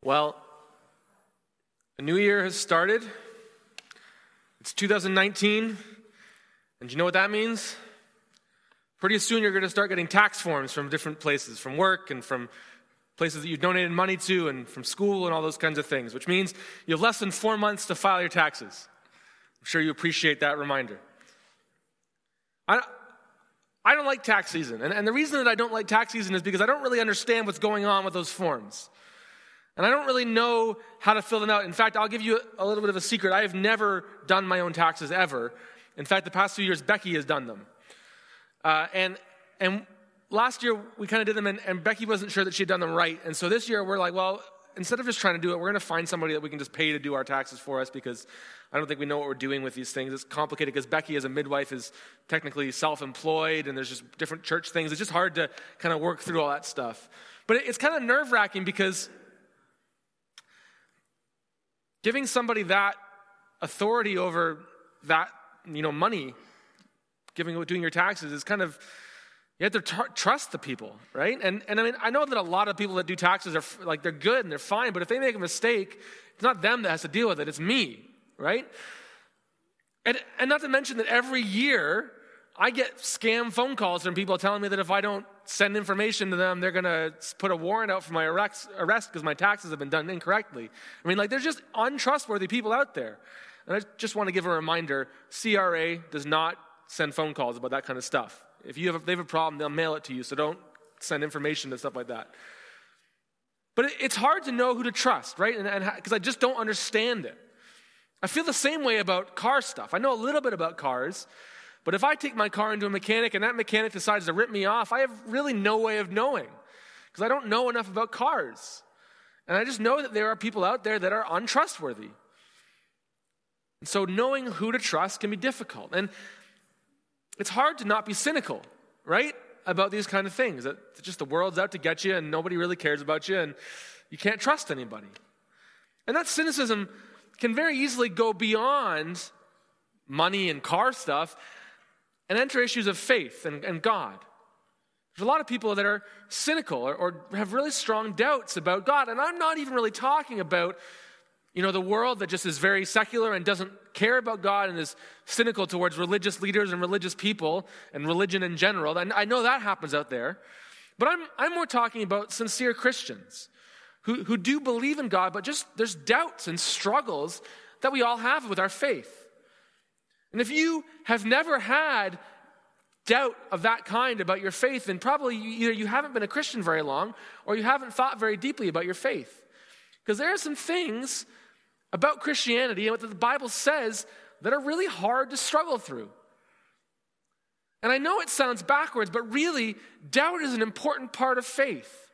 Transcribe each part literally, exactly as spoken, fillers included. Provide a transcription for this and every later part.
Well, a new year has started. It's two thousand nineteen, and do you know what that means? Pretty soon you're going to start getting tax forms from different places, from work and from places that you donated money to and from school and all those kinds of things, which means you have less than four months to file your taxes. I'm sure you appreciate that reminder. I, I don't like tax season, and, and the reason that I don't like tax season is because I don't really understand what's going on with those forms. And I don't really know how to fill them out. In fact, I'll give you a little bit of a secret. I have never done my own taxes ever. In fact, the past few years, Becky has done them. Uh, and and last year, we kind of did them, and, and Becky wasn't sure that she had done them right. And so this year, we're like, well, instead of just trying to do it, we're going to find somebody that we can just pay to do our taxes for us, because I don't think we know what we're doing with these things. It's complicated because Becky, as a midwife, is technically self-employed, and there's just different church things. It's just hard to kind of work through all that stuff. But it, it's kind of nerve-wracking because giving somebody that authority over that, you know, money, giving, doing your taxes is kind of, you have to tr- trust the people, right? And and I mean, I know that a lot of people that do taxes are like, they're good and they're fine, but if they make a mistake, it's not them that has to deal with it, it's me, right? And and not to mention that every year I get scam phone calls from people telling me that if I don't send information to them, they're going to put a warrant out for my arrest because my taxes have been done incorrectly. I mean, like, there's just untrustworthy people out there. And I just want to give a reminder, C R A does not send phone calls about that kind of stuff. If you have a, they have a problem, they'll mail it to you, so don't send information and stuff like that. But it, it's hard to know who to trust, right? And because I just don't understand it. I feel the same way about car stuff. I know a little bit about cars, but if I take my car into a mechanic and that mechanic decides to rip me off, I have really no way of knowing because I don't know enough about cars. And I just know that there are people out there that are untrustworthy. And so knowing who to trust can be difficult. And it's hard to not be cynical, right, about these kind of things. That just the world's out to get you and nobody really cares about you and you can't trust anybody. And that cynicism can very easily go beyond money and car stuff and enter issues of faith and, and God. There's a lot of people that are cynical or, or have really strong doubts about God. And I'm not even really talking about, you know, the world that just is very secular and doesn't care about God and is cynical towards religious leaders and religious people and religion in general. And I know that happens out there. But I'm I'm more talking about sincere Christians who, who do believe in God, but just there's doubts and struggles that we all have with our faith. And if you have never had doubt of that kind about your faith, then probably you, either you haven't been a Christian very long or you haven't thought very deeply about your faith. Because there are some things about Christianity and what the Bible says that are really hard to struggle through. And I know it sounds backwards, but really, doubt is an important part of faith.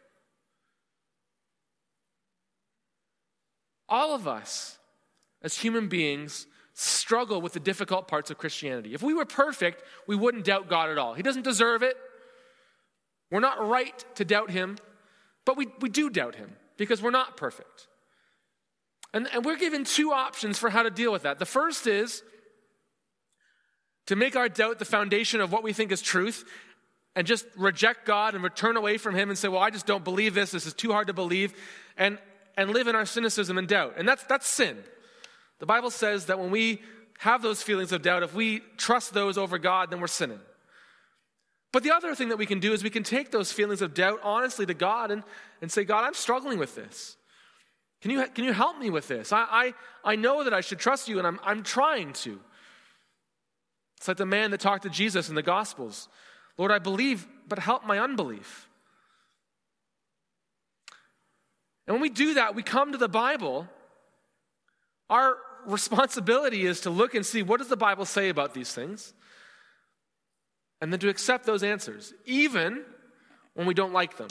All of us, as human beings, struggle with the difficult parts of Christianity. If we were perfect, we wouldn't doubt God at all. He doesn't deserve it. We're not right to doubt him, but we, we do doubt him because we're not perfect. And, and we're given two options for how to deal with that. The first is to make our doubt the foundation of what we think is truth and just reject God and return away from him and say, well, I just don't believe this. This is too hard to believe. And, and live in our cynicism and doubt. And that's, that's sin. The Bible says that when we have those feelings of doubt, if we trust those over God, then we're sinning. But the other thing that we can do is we can take those feelings of doubt honestly to God and, and say, God, I'm struggling with this. Can you, can you help me with this? I, I, I know that I should trust you, and I'm, I'm trying to. It's like the man that talked to Jesus in the Gospels. Lord, I believe, but help my unbelief. And when we do that, we come to the Bible. Our responsibility is to look and see, what does the Bible say about these things? And then to accept those answers, even when we don't like them.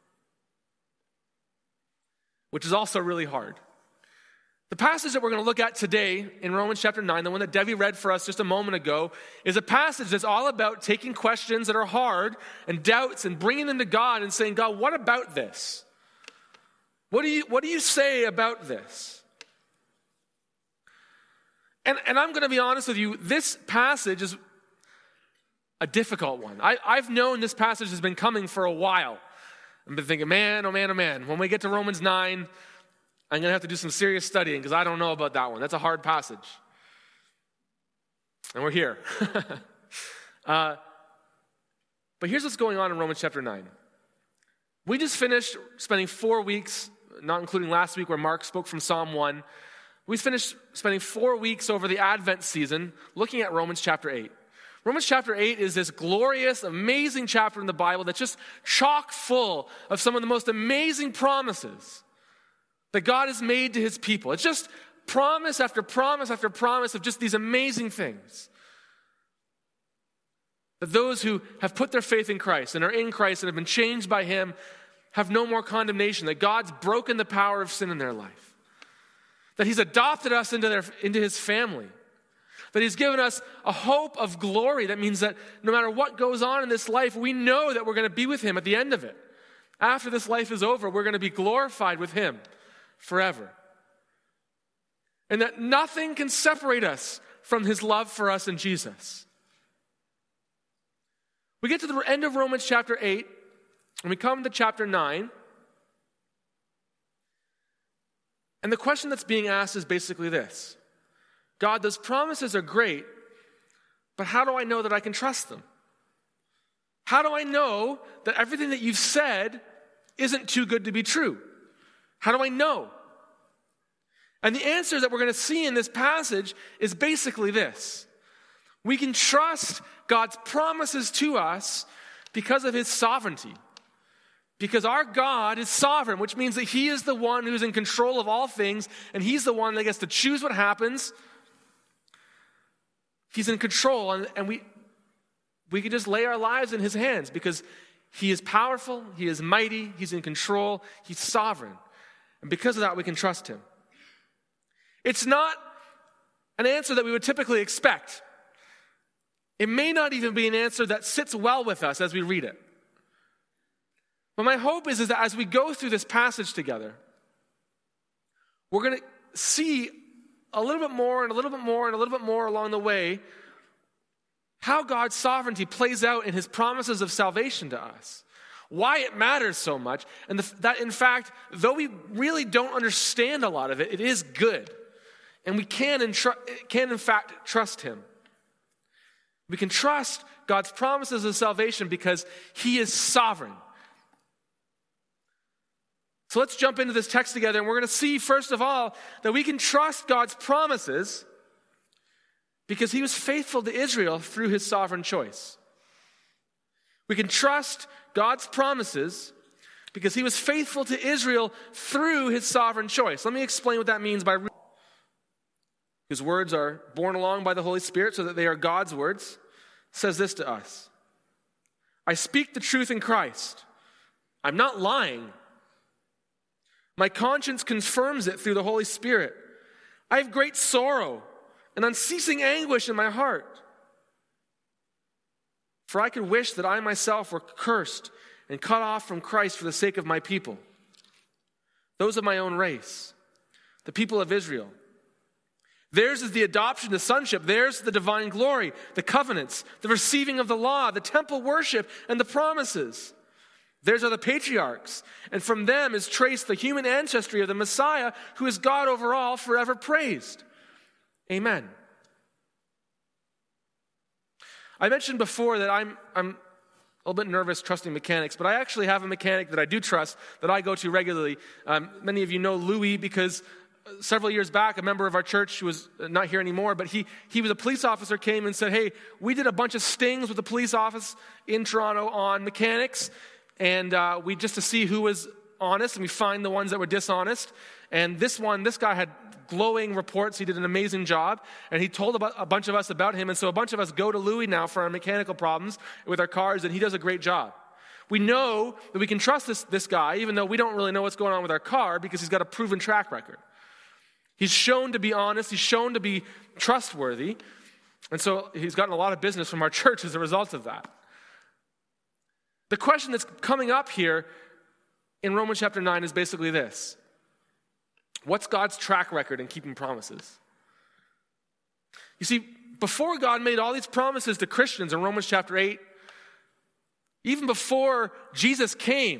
Which is also really hard. The passage that we're going to look at today in Romans chapter nine, the one that Debbie read for us just a moment ago, is a passage that's all about taking questions that are hard and doubts and bringing them to God and saying, God, what about this? What do you, what do you say about this? And, and I'm going to be honest with you, this passage is a difficult one. I, I've known this passage has been coming for a while. I've been thinking, man, oh man, oh man, when we get to Romans nine, I'm going to have to do some serious studying because I don't know about that one. That's a hard passage. And we're here. uh, but here's what's going on in Romans chapter nine. We just finished spending four weeks, not including last week where Mark spoke from Psalm one. We finished spending four weeks over the Advent season looking at Romans chapter eight. Romans chapter eight is this glorious, amazing chapter in the Bible that's just chock full of some of the most amazing promises that God has made to his people. It's just promise after promise after promise of just these amazing things. That those who have put their faith in Christ and are in Christ and have been changed by him have no more condemnation. That God's broken the power of sin in their life. That he's adopted us into, their, into his family. That he's given us a hope of glory. That means that no matter what goes on in this life, we know that we're going to be with him at the end of it. After this life is over, we're going to be glorified with him forever. And that nothing can separate us from his love for us in Jesus. We get to the end of Romans chapter eight, and we come to chapter nine. And the question that's being asked is basically this. God, those promises are great, but how do I know that I can trust them? How do I know that everything that you've said isn't too good to be true? How do I know? And the answer that we're going to see in this passage is basically this. We can trust God's promises to us because of his sovereignty. Because our God is sovereign, which means that he is the one who's in control of all things, and he's the one that gets to choose what happens. He's in control, and, and we, we can just lay our lives in his hands because he is powerful, he is mighty, he's in control, he's sovereign. And because of that, we can trust him. It's not an answer that we would typically expect. It may not even be an answer that sits well with us as we read it. But my hope is, is that as we go through this passage together, we're going to see a little bit more and a little bit more and a little bit more along the way how God's sovereignty plays out in his promises of salvation to us. Why it matters so much, and the, that in fact, though we really don't understand a lot of it, it is good. And we can, in tr- can in fact trust him. We can trust God's promises of salvation because he is sovereign. So let's jump into this text together, and we're going to see, first of all, that we can trust God's promises because he was faithful to Israel through his sovereign choice. We can trust God's promises because he was faithful to Israel through his sovereign choice. Let me explain what that means by reading. His words are borne along by the Holy Spirit so that they are God's words. It says this to us. I speak the truth in Christ. I'm not lying. My conscience confirms it through the Holy Spirit. I have great sorrow and unceasing anguish in my heart. For I could wish that I myself were cursed and cut off from Christ for the sake of my people, those of my own race, the people of Israel. Theirs is the adoption to sonship. Theirs is the divine glory, the covenants, the receiving of the law, the temple worship, and the promises. Theirs are the patriarchs, and from them is traced the human ancestry of the Messiah, who is God over all, forever praised. Amen. I mentioned before that I'm, I'm a little bit nervous trusting mechanics, but I actually have a mechanic that I do trust, that I go to regularly. Um, many of you know Louis because several years back, a member of our church who was not here anymore, but he he was a police officer, came and said, hey, we did a bunch of stings with the police office in Toronto on mechanics, and uh, we just to see who was honest, and we find the ones that were dishonest. And this one, this guy had glowing reports. He did an amazing job, and he told about, a bunch of us about him. And so a bunch of us go to Louis now for our mechanical problems with our cars, and he does a great job. We know that we can trust this, this guy, even though we don't really know what's going on with our car, because he's got a proven track record. He's shown to be honest. He's shown to be trustworthy. And so he's gotten a lot of business from our church as a result of that. The question that's coming up here in Romans chapter nine is basically this. What's God's track record in keeping promises? You see, before God made all these promises to Christians in Romans chapter eight, even before Jesus came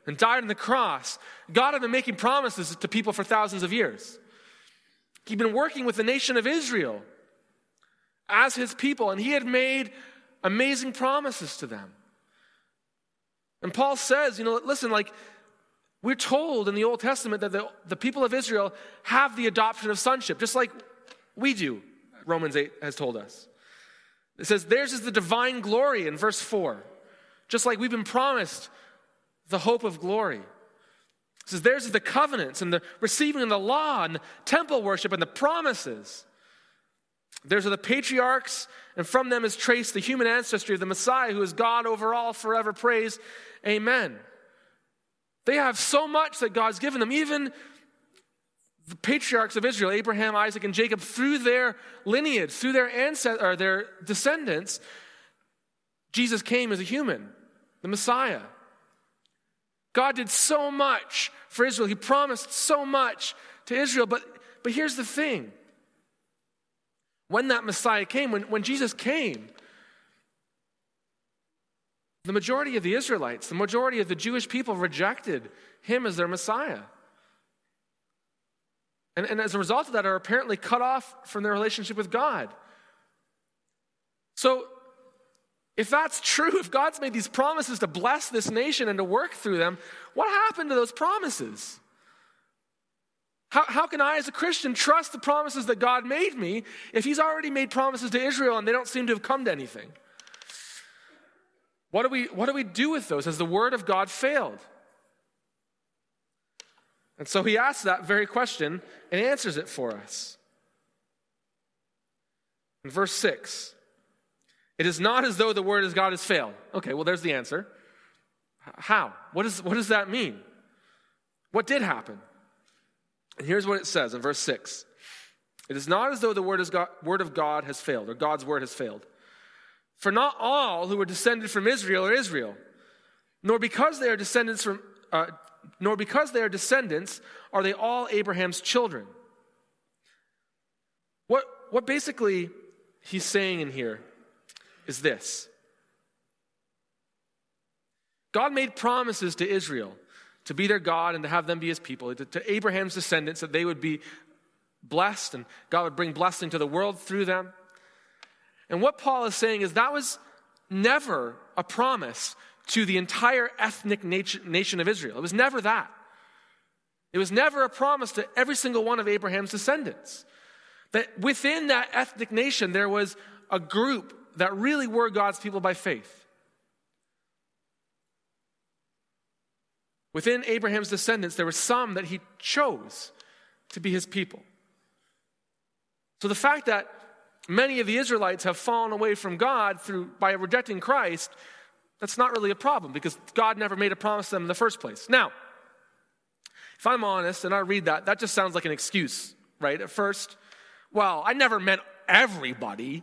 and died on the cross, God had been making promises to people for thousands of years. He'd been working with the nation of Israel as his people, and he had made amazing promises to them. And Paul says, you know, listen, like, we're told in the Old Testament that the, the people of Israel have the adoption of sonship, just like we do, Romans eight has told us. It says, theirs is the divine glory in verse four, just like we've been promised the hope of glory. It says, theirs is the covenants and the receiving of the law and the temple worship and the promises. Theirs are the patriarchs, and from them is traced the human ancestry of the Messiah, who is God over all, forever praise. Amen. They have so much that God's given them. Even the patriarchs of Israel, Abraham, Isaac, and Jacob, through their lineage, through their ancestors, or their descendants, Jesus came as a human, the Messiah. God did so much for Israel. He promised so much to Israel. But, but here's the thing. When that Messiah came, when, when Jesus came, the majority of the Israelites, the majority of the Jewish people rejected him as their Messiah. And, and as a result of that, are apparently cut off from their relationship with God. So, if that's true, if God's made these promises to bless this nation and to work through them, what happened to those promises? How, how can I, as a Christian, trust the promises that God made me if he's already made promises to Israel and they don't seem to have come to anything? What do we, what do we do with those? Has the word of God failed? And so he asks that very question and answers it for us. In verse six, it is not as though the word of God has failed. Okay, well, there's the answer. How? What, is, what does that mean? What did happen? And here's what it says in verse six. It is not as though the word, is God, word of God has failed, or God's word has failed. For not all who are descended from Israel are Israel, nor because they are descendants from, uh, nor because they are descendants are they all Abraham's children. What, what basically he's saying in here is this. God made promises to Israel to be their God and to have them be his people, to, to Abraham's descendants, that they would be blessed and God would bring blessing to the world through them. And what Paul is saying is that was never a promise to the entire ethnic nation of Israel. It was never that. It was never a promise to every single one of Abraham's descendants. That within that ethnic nation, there was a group that really were God's people by faith. Within Abraham's descendants, there were some that he chose to be his people. So the fact that many of the Israelites have fallen away from God through by rejecting Christ, that's not really a problem because God never made a promise to them in the first place. Now, if I'm honest and I read that, that just sounds like an excuse, right? At first, well, I never meant everybody,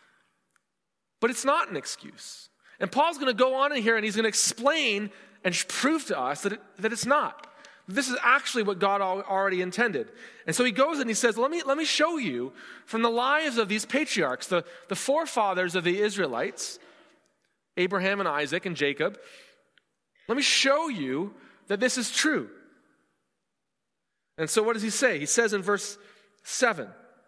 but it's not an excuse. And Paul's going to go on in here and he's going to explain and prove to us that, it, that it's not. This is actually what God already intended. And so he goes and he says, let me, let me show you from the lives of these patriarchs, the, the forefathers of the Israelites, Abraham and Isaac and Jacob. Let me show you that this is true. And so what does he say? He says in verse seven,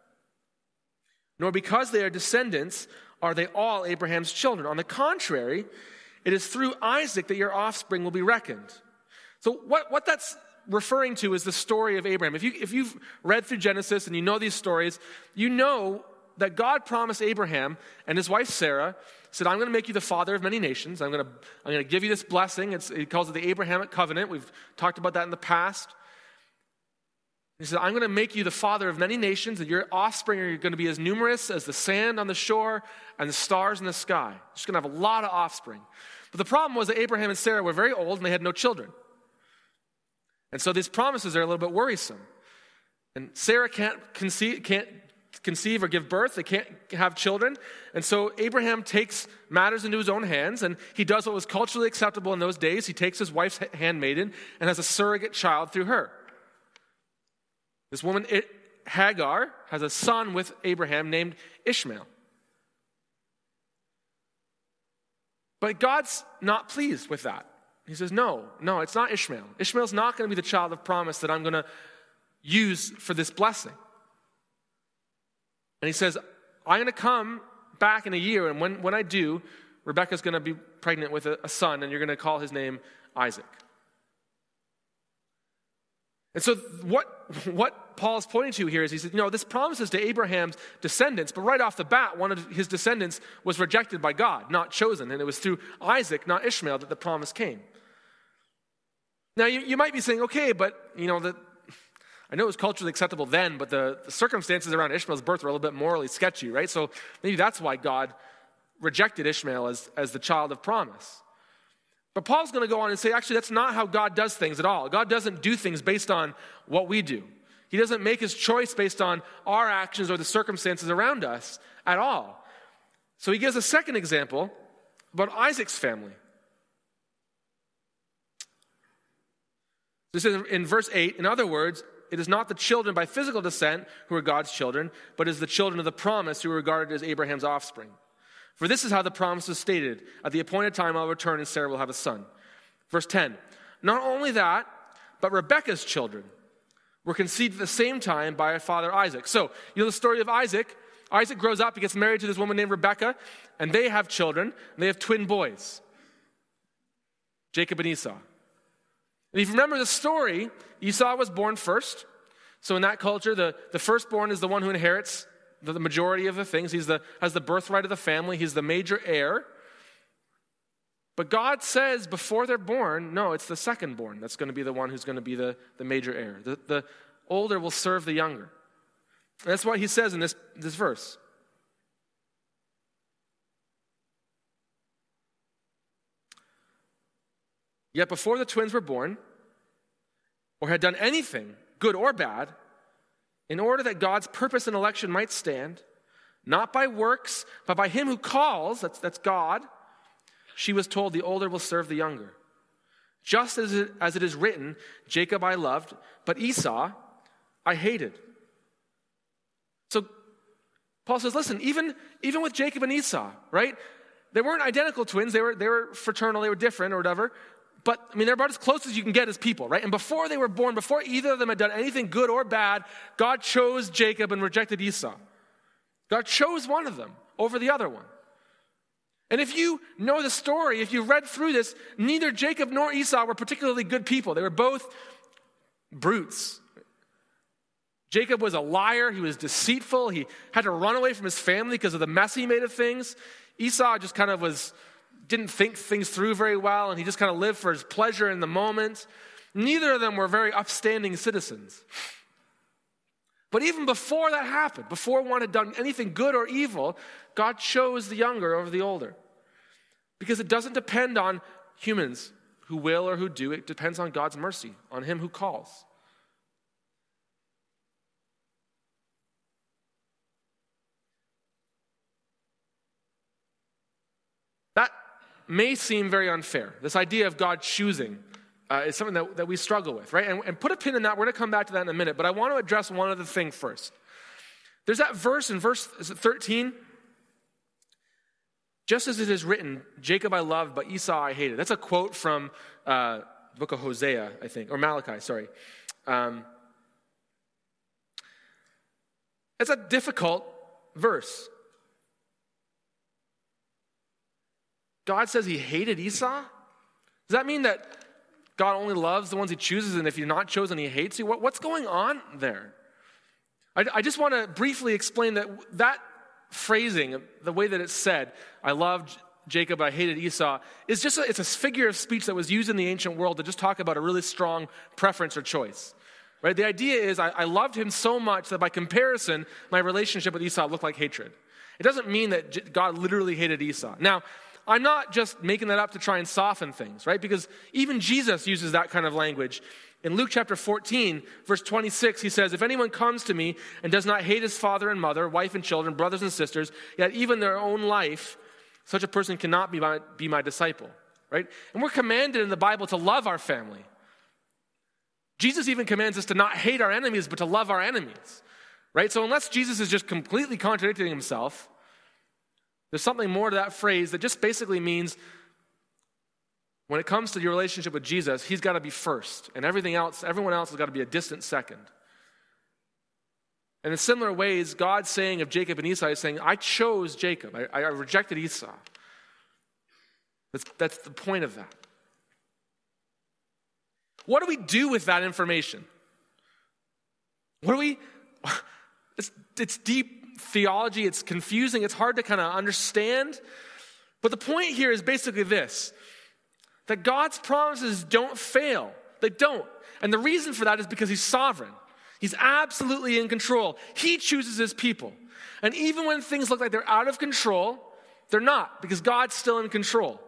nor because they are descendants are they all Abraham's children. On the contrary, it is through Isaac that your offspring will be reckoned. So what, what that's referring to is the story of Abraham. If, you, if you've read through Genesis and you know these stories, you know that God promised Abraham and his wife Sarah, said, I'm going to make you the father of many nations. I'm going to, I'm going to give you this blessing. It's, he calls it the Abrahamic covenant. We've talked about that in the past. He said, I'm going to make you the father of many nations, and your offspring are going to be as numerous as the sand on the shore and the stars in the sky. You're just going to have a lot of offspring. But the problem was that Abraham and Sarah were very old and they had no children. And so these promises are a little bit worrisome. And Sarah can't conceive, can't conceive or give birth. They can't have children. And so Abraham takes matters into his own hands, and he does what was culturally acceptable in those days. He takes his wife's handmaiden and has a surrogate child through her. This woman, Hagar, has a son with Abraham named Ishmael. But God's not pleased with that. He says, no, no, it's not Ishmael. Ishmael's not going to be the child of promise that I'm going to use for this blessing. And he says, I'm going to come back in a year, and when, when I do, Rebekah's going to be pregnant with a, a son, and you're going to call his name Isaac. And so what, what Paul's pointing to here is he said, you know, this promises to Abraham's descendants, but right off the bat, one of his descendants was rejected by God, not chosen. And it was through Isaac, not Ishmael, that the promise came. Now, you, you might be saying, okay, but, you know, the, I know it was culturally acceptable then, but the, the circumstances around Ishmael's birth were a little bit morally sketchy, right? So maybe that's why God rejected Ishmael as, as the child of promise. But Paul's going to go on and say, actually, that's not how God does things at all. God doesn't do things based on what we do. He doesn't make his choice based on our actions or the circumstances around us at all. So he gives a second example about Isaac's family. This is in verse eight. In other words, it is not the children by physical descent who are God's children, but it is the children of the promise who are regarded as Abraham's offspring. For this is how the promise is stated. At the appointed time I'll return and Sarah will have a son. Verse ten. Not only that, but Rebekah's children were conceived at the same time by her father Isaac. So, you know the story of Isaac. Isaac grows up, he gets married to this woman named Rebekah, and they have children, and they have twin boys, Jacob and Esau. And if you remember the story, Esau was born first. So in that culture, the, the firstborn is the one who inherits the, the majority of the things. He's the has the birthright of the family. He's the major heir. But God says before they're born, no, it's the secondborn that's going to be the one who's going to be the, the major heir. The, the older will serve the younger. And that's what he says in this, this verse. Yet before the twins were born, or had done anything, good or bad, in order that God's purpose and election might stand, not by works, but by him who calls, that's, that's God, she was told the older will serve the younger. Just as it, as it is written, Jacob I loved, but Esau I hated. So Paul says, listen, even, even with Jacob and Esau, right? They weren't identical twins. They were, they were fraternal. They were different or whatever. But, I mean, they're about as close as you can get as people, right? And before they were born, before either of them had done anything good or bad, God chose Jacob and rejected Esau. God chose one of them over the other one. And if you know the story, if you've read through this, neither Jacob nor Esau were particularly good people. They were both brutes. Jacob was a liar. He was deceitful. He had to run away from his family because of the mess he made of things. Esau just kind of was... didn't think things through very well, and he just kind of lived for his pleasure in the moment. Neither of them were very upstanding citizens. But even before that happened, before one had done anything good or evil, God chose the younger over the older. Because it doesn't depend on humans who will or who do. It depends on God's mercy, on him who calls. That may seem very unfair. This idea of God choosing uh, is something that, that we struggle with, right? And, and put a pin in that. We're going to come back to that in a minute, but I want to address one other thing first. There's that verse in verse is it thirteen. Just as it is written, Jacob I loved, but Esau I hated. That's a quote from uh, the book of Hosea, I think, or Malachi, sorry. Um, it's a difficult verse. God says he hated Esau? Does that mean that God only loves the ones he chooses, and if you're not chosen, he hates you? What, what's going on there? I, I just want to briefly explain that that phrasing, the way that it's said, I loved Jacob, I hated Esau, is just a, it's a figure of speech that was used in the ancient world to just talk about a really strong preference or choice. Right? The idea is I, I loved him so much that by comparison, my relationship with Esau looked like hatred. It doesn't mean that God literally hated Esau. Now, I'm not just making that up to try and soften things, right? Because even Jesus uses that kind of language. In Luke chapter fourteen, verse twenty-six, he says, if anyone comes to me and does not hate his father and mother, wife and children, brothers and sisters, yet even their own life, such a person cannot be my, be my disciple, right? And we're commanded in the Bible to love our family. Jesus even commands us to not hate our enemies, but to love our enemies, right? So unless Jesus is just completely contradicting himself, there's something more to that phrase that just basically means when it comes to your relationship with Jesus, he's got to be first. And everything else, everyone else has got to be a distant second. And in similar ways, God's saying of Jacob and Esau, he's saying, I chose Jacob. I, I rejected Esau. That's, that's the point of that. What do we do with that information? What do we... It's, it's deep theology. It's confusing. It's hard to kind of understand. But the point here is basically this, that God's promises don't fail. They don't. And the reason for that is because he's sovereign. He's absolutely in control. He chooses his people. And even when things look like they're out of control, they're not, because God's still in control.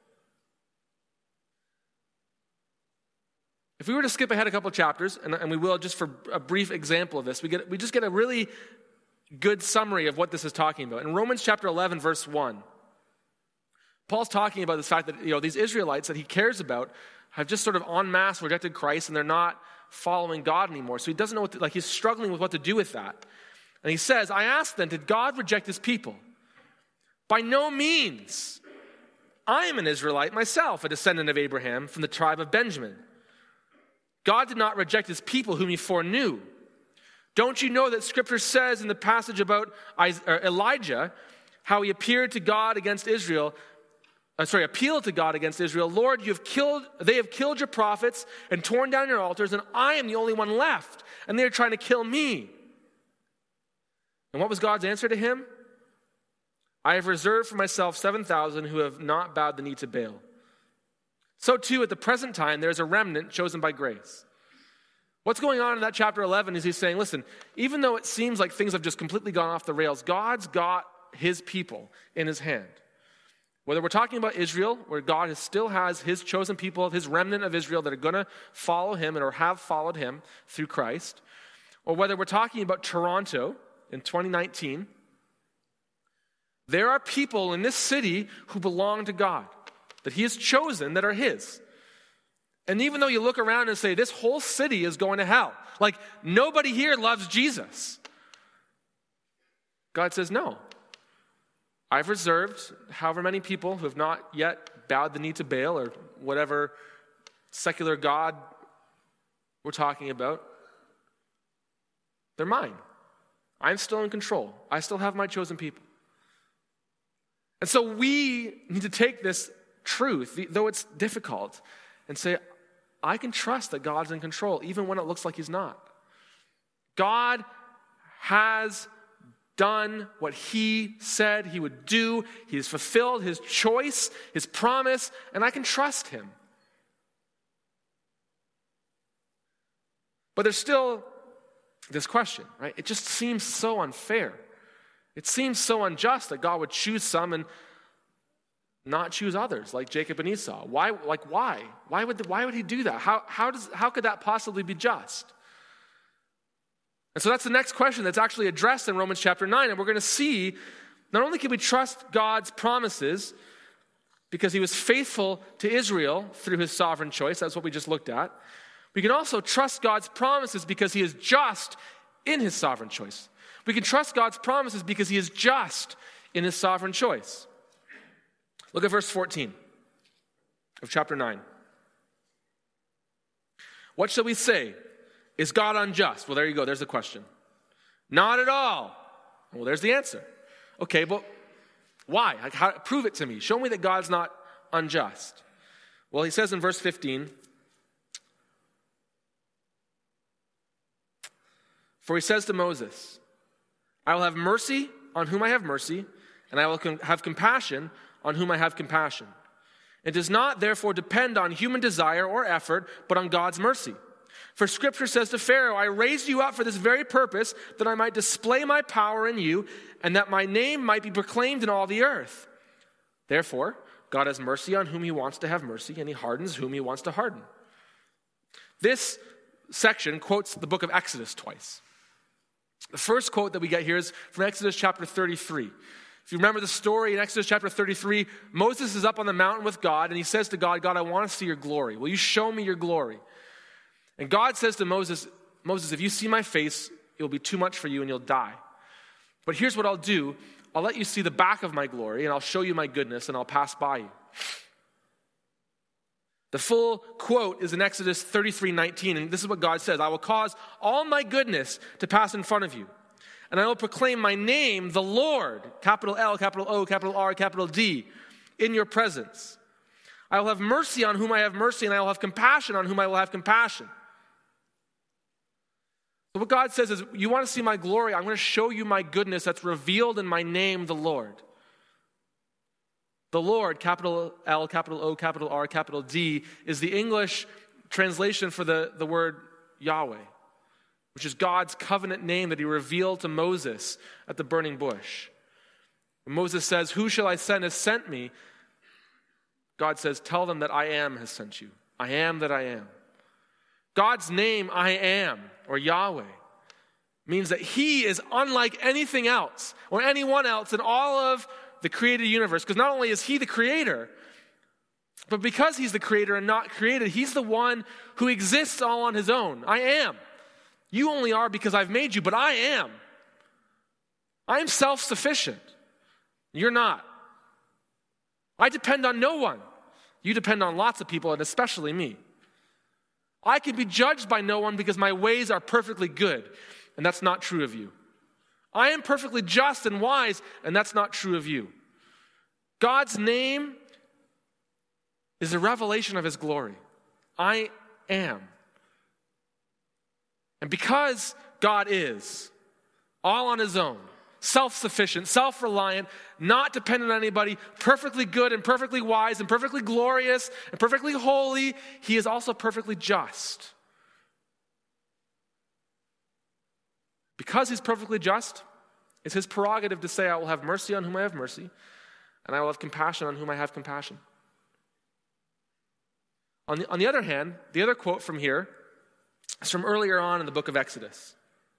If we were to skip ahead a couple chapters, and, and we will just for a brief example of this, we get we just get a really good summary of what this is talking about. In Romans chapter eleven, verse one, Paul's talking about the fact that, you know, these Israelites that he cares about have just sort of en masse rejected Christ, and they're not following God anymore. So he doesn't know what to, like he's struggling with what to do with that. And he says, I asked then, did God reject his people? By no means. I am an Israelite myself, a descendant of Abraham from the tribe of Benjamin. God did not reject his people whom he foreknew. Don't you know that Scripture says in the passage about Elijah, how he appeared to God against Israel, uh, sorry, appealed to God against Israel, Lord, you have killed, they have killed your prophets and torn down your altars, and I am the only one left, and they're trying to kill me. And what was God's answer to him? I have reserved for myself seven thousand who have not bowed the knee to Baal. So too, at the present time, there's a remnant chosen by grace. What's going on in that chapter eleven is he's saying, listen, even though it seems like things have just completely gone off the rails, God's got his people in his hand. Whether we're talking about Israel, where God still has his chosen people, his remnant of Israel that are going to follow him and or have followed him through Christ, or whether we're talking about Toronto in twenty nineteen, there are people in this city who belong to God, that he has chosen, that are his. And even though you look around and say, this whole city is going to hell, like nobody here loves Jesus, God says, no. I've reserved however many people who have not yet bowed the knee to Baal or whatever secular god we're talking about. They're mine. I'm still in control. I still have my chosen people. And so we need to take this truth, though it's difficult, and say, I can trust that God's in control, even when it looks like he's not. God has done what he said he would do. He has fulfilled his choice, his promise, and I can trust him. But there's still this question, right? It just seems so unfair. It seems so unjust that God would choose some and not choose others, like Jacob and Esau. Why? Like why? Why would why would he do that? How how does how could that possibly be just? And so that's the next question that's actually addressed in Romans chapter nine, and we're going to see not only can we trust God's promises because he was faithful to Israel through his sovereign choice, that's what we just looked at. We can also trust God's promises because he is just in his sovereign choice. We can trust God's promises because he is just in his sovereign choice. Look at verse fourteen of chapter nine. What shall we say? Is God unjust? Well, there you go. There's the question. Not at all. Well, there's the answer. Okay, but why? How, prove it to me. Show me that God's not unjust. Well, he says in verse fifteen, for he says to Moses, I will have mercy on whom I have mercy, and I will com- have compassion on whom I have compassion. It does not, therefore, depend on human desire or effort, but on God's mercy. For Scripture says to Pharaoh, I raised you up for this very purpose, that I might display my power in you, and that my name might be proclaimed in all the earth. Therefore, God has mercy on whom he wants to have mercy, and he hardens whom he wants to harden. This section quotes the book of Exodus twice. The first quote that we get here is from Exodus chapter thirty-three. If you remember the story in Exodus chapter thirty-three, Moses is up on the mountain with God, and he says to God, God, I want to see your glory. Will you show me your glory? And God says to Moses, Moses, if you see my face, it will be too much for you and you'll die. But here's what I'll do. I'll let you see the back of my glory, and I'll show you my goodness, and I'll pass by you. The full quote is in Exodus thirty-three nineteen, and this is what God says: I will cause all my goodness to pass in front of you, and I will proclaim my name, the Lord, capital L, capital O, capital R, capital D, in your presence. I will have mercy on whom I have mercy, and I will have compassion on whom I will have compassion. So what God says is, you want to see my glory? I'm going to show you my goodness that's revealed in my name, the Lord. The Lord, capital L, capital O, capital R, capital D, is the English translation for the, the word Yahweh, which is God's covenant name that he revealed to Moses at the burning bush. When Moses says, who shall I send has sent me? God says, tell them that I am has sent you. I am that I am. God's name, I am, or Yahweh, means that he is unlike anything else or anyone else in all of the created universe, because not only is he the creator, but because he's the creator and not created, he's the one who exists all on his own. I am. You only are because I've made you, but I am. I am self-sufficient. You're not. I depend on no one. You depend on lots of people, and especially me. I can be judged by no one because my ways are perfectly good, and that's not true of you. I am perfectly just and wise, and that's not true of you. God's name is a revelation of his glory. I am. And because God is all on his own, self-sufficient, self-reliant, not dependent on anybody, perfectly good and perfectly wise and perfectly glorious and perfectly holy, he is also perfectly just. Because he's perfectly just, it's his prerogative to say, I will have mercy on whom I have mercy, and I will have compassion on whom I have compassion. On the, on the other hand, the other quote from here is from earlier on in the book of Exodus.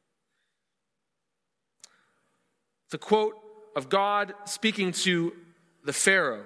It's a quote of God speaking to the Pharaoh.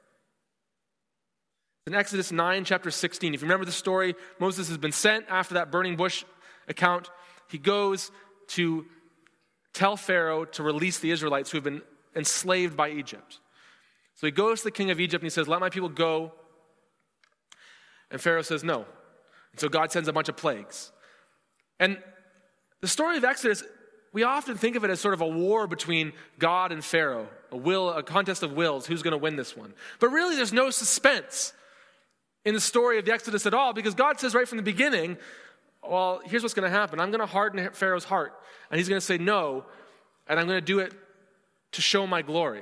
In Exodus nine, chapter sixteen, if you remember the story, Moses has been sent after that burning bush account. He goes to tell Pharaoh to release the Israelites who have been enslaved by Egypt. So he goes to the king of Egypt and he says, let my people go. And Pharaoh says no. And so God sends a bunch of plagues. And the story of Exodus, we often think of it as sort of a war between God and Pharaoh, a will, a contest of wills, who's going to win this one. But really there's no suspense in the story of the Exodus at all, because God says right from the beginning, well, here's what's going to happen. I'm going to harden Pharaoh's heart, and he's going to say no, and I'm going to do it to show my glory.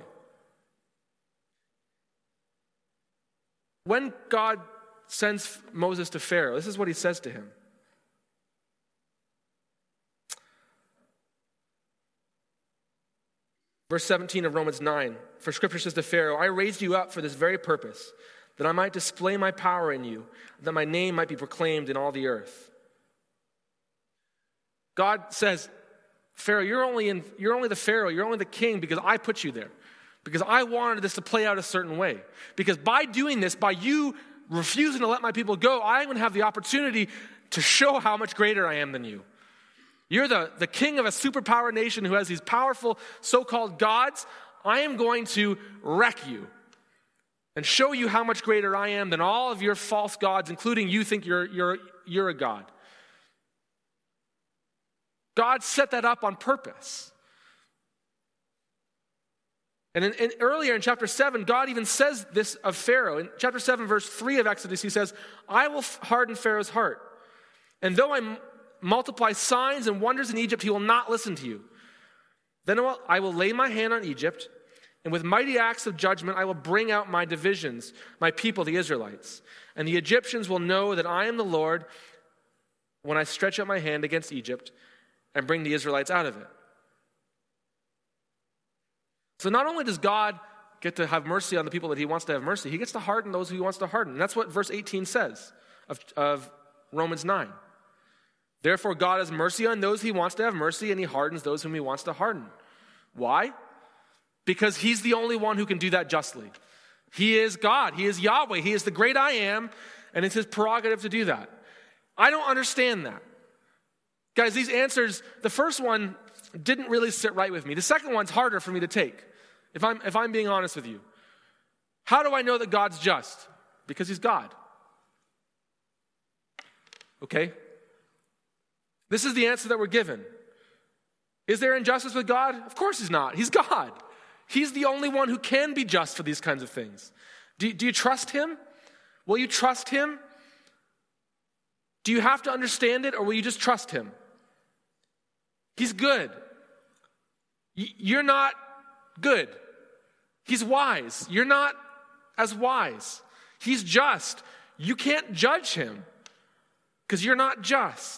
When God sends Moses to Pharaoh, this is what he says to him. Verse seventeen of Romans nine, for scripture says to Pharaoh, I raised you up for this very purpose, that I might display my power in you, that my name might be proclaimed in all the earth. God says, Pharaoh, you're only in, you're only the Pharaoh, you're only the king because I put you there. Because I wanted this to play out a certain way. Because by doing this, by you refusing to let my people go, I'm going to have the opportunity to show how much greater I am than you. You're the, the king of a superpower nation who has these powerful so-called gods. I am going to wreck you and show you how much greater I am than all of your false gods, including you think you're, you're, you're a god. God set that up on purpose. And in, in, earlier in chapter seven, God even says this of Pharaoh. In chapter seven, verse three of Exodus, he says, I will harden Pharaoh's heart. And though I m- multiply signs and wonders in Egypt, he will not listen to you. Then I will lay my hand on Egypt, and with mighty acts of judgment, I will bring out my divisions, my people, the Israelites. And the Egyptians will know that I am the Lord when I stretch out my hand against Egypt and bring the Israelites out of it. So not only does God get to have mercy on the people that he wants to have mercy, he gets to harden those who he wants to harden. And that's what verse eighteen says of, of Romans nine. Therefore, God has mercy on those he wants to have mercy, and he hardens those whom he wants to harden. Why? Because he's the only one who can do that justly. He is God. He is Yahweh. He is the great I am, and it's his prerogative to do that. I don't understand that. Guys, these answers, the first one didn't really sit right with me. The second one's harder for me to take, if I'm, if I'm being honest with you. How do I know that God's just? Because he's God. okay? This is the answer that we're given. Is there injustice with God? Of course he's not. He's God. He's the only one who can be just for these kinds of things. Do, do you trust him? Will you trust him? Do you have to understand it, or will you just trust him? He's good. Y- you're not good. He's wise. You're not as wise. He's just. You can't judge him because you're not just.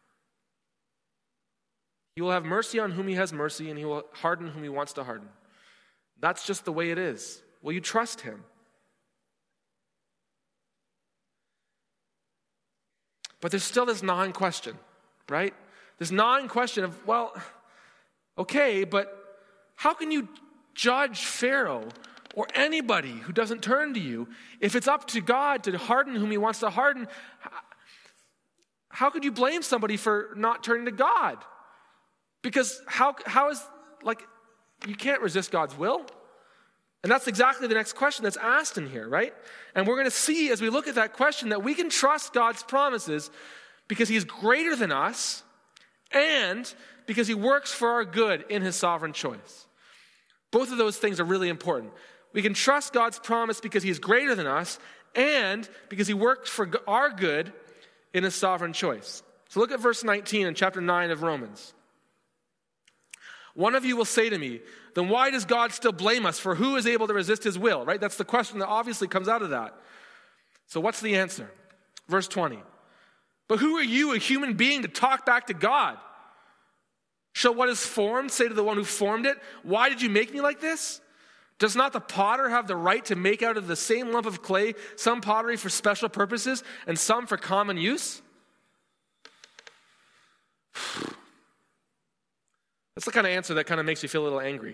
He will have mercy on whom he has mercy, and he will harden whom he wants to harden. That's just the way it is. Will you trust him? But there's still this gnawing question, right? This gnawing question of, well, okay, but how can you judge Pharaoh or anybody who doesn't turn to you if it's up to God to harden whom he wants to harden? How could you blame somebody for not turning to God? Because how how is, like, you can't resist God's will. And that's exactly the next question that's asked in here, right? And we're going to see as we look at that question that we can trust God's promises because he's greater than us and because he works for our good in his sovereign choice. Both of those things are really important. We can trust God's promise because he's greater than us and because he works for our good in his sovereign choice. So look at verse nineteen in chapter nine of Romans. One of you will say to me, then why does God still blame us? For who is able to resist his will, right? That's the question that obviously comes out of that. So what's the answer? Verse twenty. But who are you, a human being, to talk back to God? Shall what is formed say to the one who formed it, why did you make me like this? Does not the potter have the right to make out of the same lump of clay some pottery for special purposes and some for common use? That's the kind of answer that kind of makes you feel a little angry.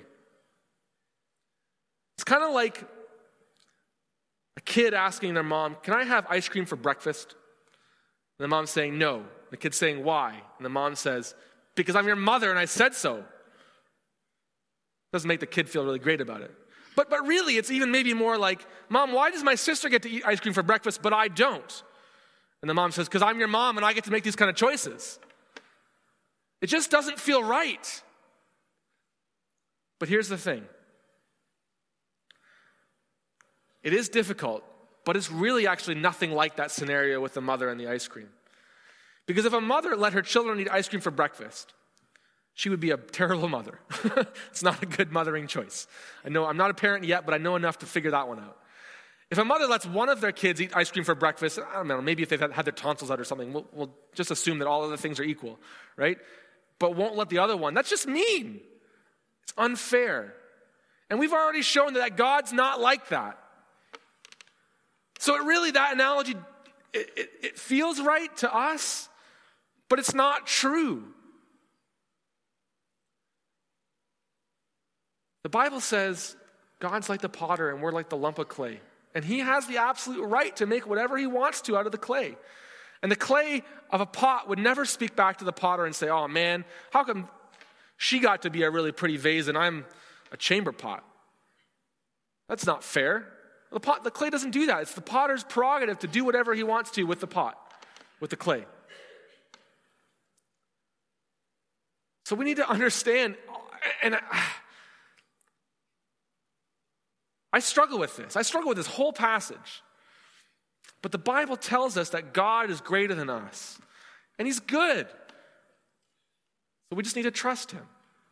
It's kind of like a kid asking their mom, can I have ice cream for breakfast? And the mom's saying no. The kid's saying, why? And the mom says, because I'm your mother and I said so. Doesn't make the kid feel really great about it. But but really, it's even maybe more like, Mom, why does my sister get to eat ice cream for breakfast, but I don't? And the mom says, because I'm your mom and I get to make these kind of choices. It just doesn't feel right. But here's the thing. It is difficult, but it's really actually nothing like that scenario with the mother and the ice cream. Because if a mother let her children eat ice cream for breakfast, she would be a terrible mother. It's not a good mothering choice. I know I'm not a parent yet, but I know enough to figure that one out. If a mother lets one of their kids eat ice cream for breakfast, I don't know, maybe if they've had their tonsils out or something, we'll, we'll just assume that all other things are equal, right? But won't let the other one. That's just mean. It's unfair. And we've already shown that God's not like that. So it really, that analogy, it, it, it feels right to us, but it's not true. The Bible says God's like the potter and we're like the lump of clay. And he has the absolute right to make whatever he wants to out of the clay. And the clay of a pot would never speak back to the potter and say, oh man, how come she got to be a really pretty vase and I'm a chamber pot? That's not fair. The pot, the clay doesn't do that. It's the potter's prerogative to do whatever he wants to with the pot, with the clay. So we need to understand, and I, I struggle with this. I struggle with this whole passage. But the Bible tells us that God is greater than us, and he's good. So we just need to trust him.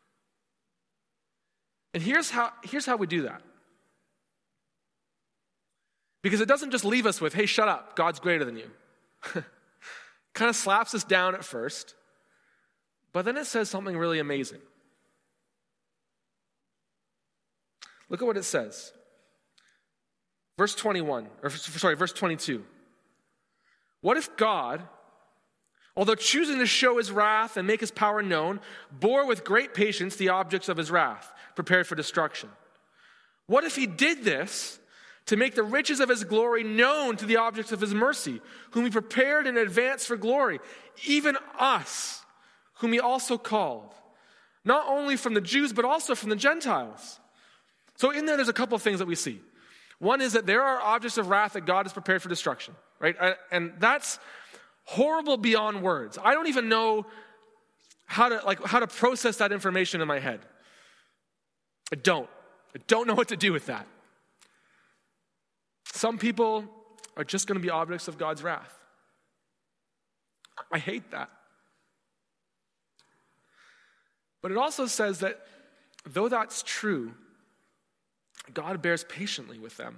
And here's how, here's how we do that. Because it doesn't just leave us with, hey, shut up, God's greater than you. Kind of slaps us down at first, but then it says something really amazing. Look at what it says. Verse twenty-one, or sorry, verse twenty-two. What if God, although choosing to show his wrath and make his power known, bore with great patience the objects of his wrath, prepared for destruction? What if he did this to make the riches of his glory known to the objects of his mercy, whom he prepared in advance for glory, even us, whom he also called, not only from the Jews, but also from the Gentiles? So in there, there's a couple of things that we see. One is that there are objects of wrath that God has prepared for destruction, right? And that's horrible beyond words. I don't even know how to like how to process that information in my head. I don't. I don't know what to do with that. Some people are just going to be objects of God's wrath. I hate that. But it also says that though that's true, God bears patiently with them.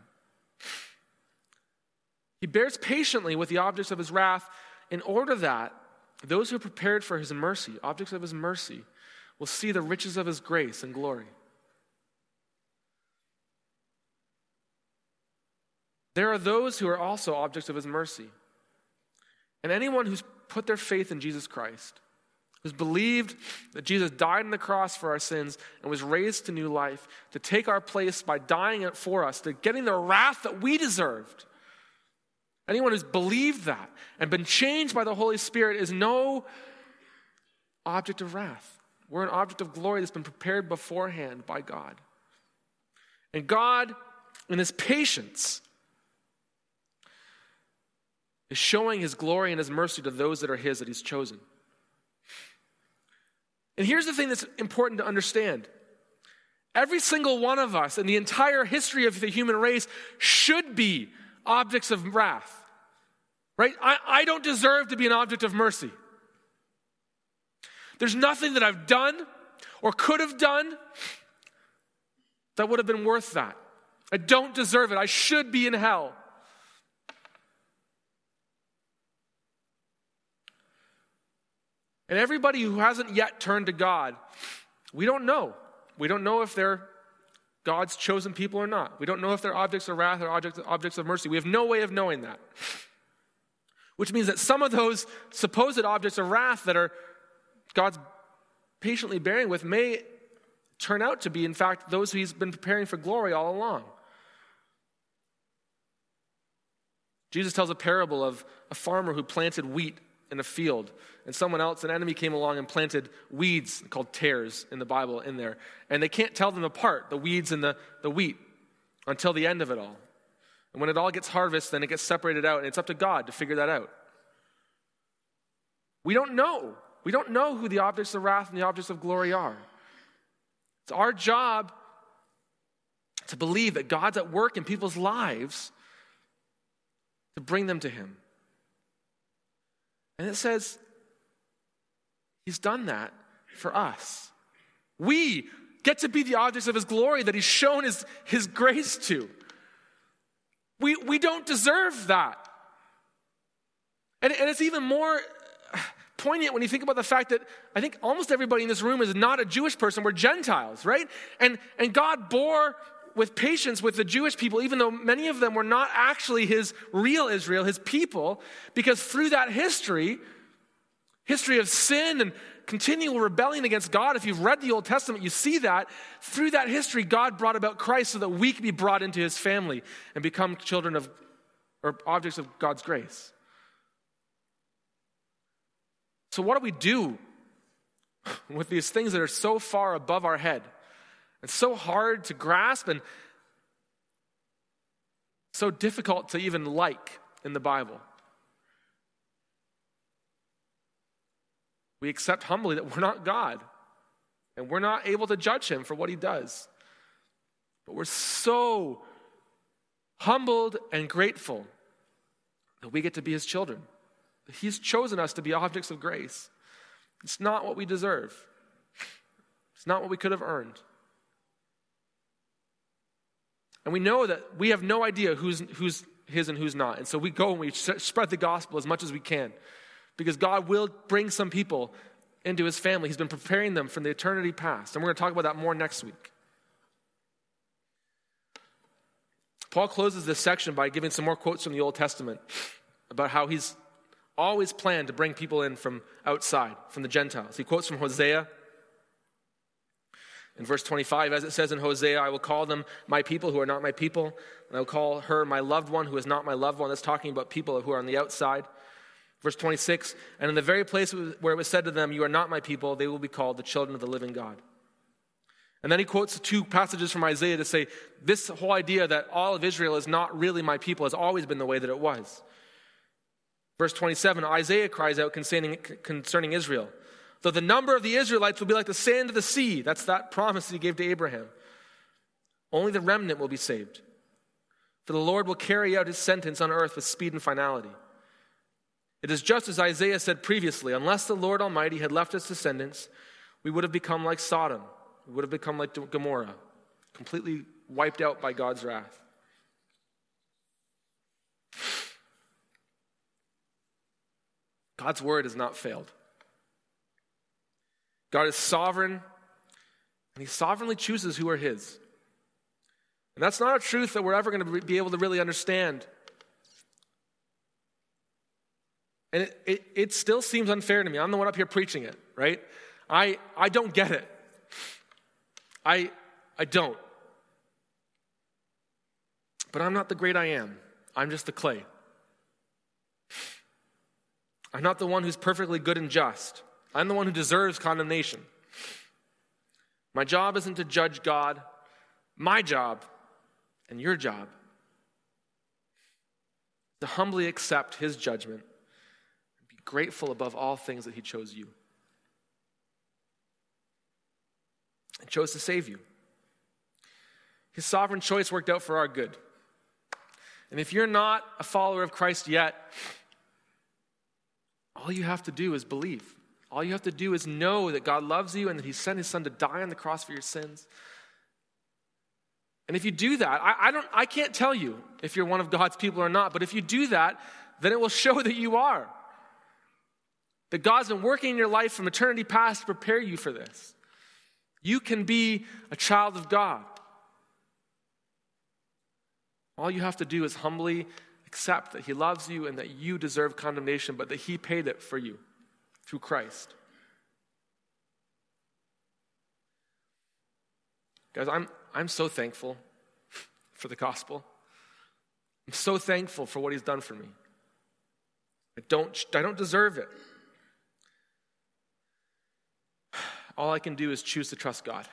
He bears patiently with the objects of his wrath in order that those who are prepared for his mercy, objects of his mercy, will see the riches of his grace and glory. There are those who are also objects of his mercy. And anyone who's put their faith in Jesus Christ, who's believed that Jesus died on the cross for our sins and was raised to new life, to take our place by dying it for us, to getting the wrath that we deserved. Anyone who's believed that and been changed by the Holy Spirit is no object of wrath. We're an object of glory that's been prepared beforehand by God. And God, in his patience, is showing his glory and his mercy to those that are his, that he's chosen. And here's the thing that's important to understand. Every single one of us in the entire history of the human race should be objects of wrath. Right? I, I don't deserve to be an object of mercy. There's nothing that I've done or could have done that would have been worth that. I don't deserve it. I should be in hell. And everybody who hasn't yet turned to God, we don't know. We don't know if they're God's chosen people or not. We don't know if they're objects of wrath or objects, objects of mercy. We have no way of knowing that. Which means that some of those supposed objects of wrath that are God's patiently bearing with may turn out to be, in fact, those who he's been preparing for glory all along. Jesus tells a parable of a farmer who planted wheat in a field, and someone else, an enemy, came along and planted weeds called tares in the Bible in there. And they can't tell them apart, the weeds and the, the wheat, until the end of it all. And when it all gets harvested, then it gets separated out, and it's up to God to figure that out. We don't know. We don't know who the objects of wrath and the objects of glory are. It's our job to believe that God's at work in people's lives to bring them to him. And it says he's done that for us. We get to be the objects of his glory that he's shown his, his grace to. We, we don't deserve that. And, and it's even more poignant when you think about the fact that I think almost everybody in this room is not a Jewish person. We're Gentiles, right? And, and God bore with patience with the Jewish people, even though many of them were not actually his real Israel, his people, because through that history, history of sin and continual rebellion against God, if you've read the Old Testament, you see that. Through that history, God brought about Christ so that we could be brought into his family and become children of, or objects of God's grace. So what do we do with these things that are so far above our head? It's so hard to grasp and so difficult to even like in the Bible. We accept humbly that we're not God and we're not able to judge him for what he does. But we're so humbled and grateful that we get to be his children. He's chosen us to be objects of grace. It's not what we deserve. It's not what we could have earned. And we know that we have no idea who's, who's his and who's not. And so we go and we spread the gospel as much as we can. Because God will bring some people into his family. He's been preparing them from the eternity past. And we're going to talk about that more next week. Paul closes this section by giving some more quotes from the Old Testament about how he's always planned to bring people in from outside, from the Gentiles. He quotes from Hosea. In verse twenty-five, as it says in Hosea, I will call them my people who are not my people, and I will call her my loved one who is not my loved one. That's talking about people who are on the outside. Verse twenty-six, and in the very place where it was said to them, you are not my people, they will be called the children of the living God. And then he quotes two passages from Isaiah to say this whole idea that all of Israel is not really my people has always been the way that it was. Verse twenty-seven, Isaiah cries out concerning, concerning Israel. Though the number of the Israelites will be like the sand of the sea. That's that promise he gave to Abraham. Only the remnant will be saved. For the Lord will carry out his sentence on earth with speed and finality. It is just as Isaiah said previously, unless the Lord Almighty had left us descendants, we would have become like Sodom. We would have become like Gomorrah, completely wiped out by God's wrath. God's word has not failed. God is sovereign, and he sovereignly chooses who are his. And that's not a truth that we're ever going to be able to really understand. And it, it, it still seems unfair to me. I'm the one up here preaching it, right? I I don't get it. I I don't. But I'm not the great I am. I'm just the clay. I'm not the one who's perfectly good and just. I'm the one who deserves condemnation. My job isn't to judge God. My job and your job is to humbly accept his judgment and be grateful above all things that he chose you. He chose to save you. His sovereign choice worked out for our good. And if you're not a follower of Christ yet, all you have to do is believe. All you have to do is know that God loves you and that he sent his son to die on the cross for your sins. And if you do that, I, I don't, I can't tell you if you're one of God's people or not, but if you do that, then it will show that you are. That God's been working in your life from eternity past to prepare you for this. You can be a child of God. All you have to do is humbly accept that he loves you and that you deserve condemnation, but that he paid it for you through Christ. Guys, I'm I'm so thankful for the gospel. I'm so thankful for what he's done for me. I don't I don't deserve it. All I can do is choose to trust God.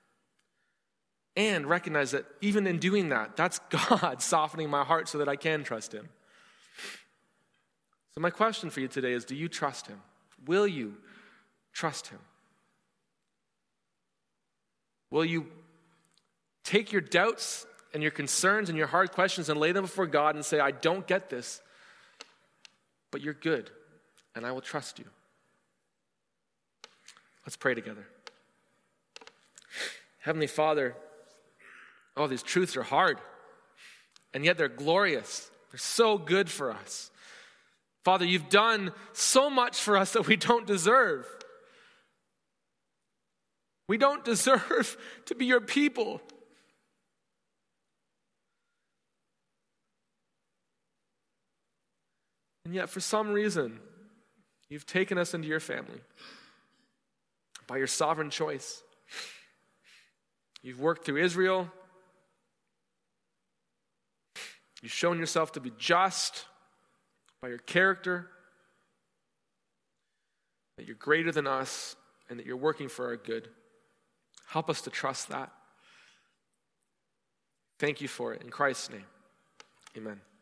And recognize that even in doing that, that's God softening my heart so that I can trust him. So my question for you today is, do you trust him? Will you trust him? Will you take your doubts and your concerns and your hard questions and lay them before God and say, I don't get this, but you're good, and I will trust you? Let's pray together. Heavenly Father, oh, these truths are hard, and yet they're glorious. They're so good for us. Father, you've done so much for us that we don't deserve. We don't deserve to be your people. And yet, for some reason, you've taken us into your family by your sovereign choice. You've worked through Israel. You've shown yourself to be just by your character, that you're greater than us, and that you're working for our good. Help us to trust that. Thank you for it. In Christ's name, amen.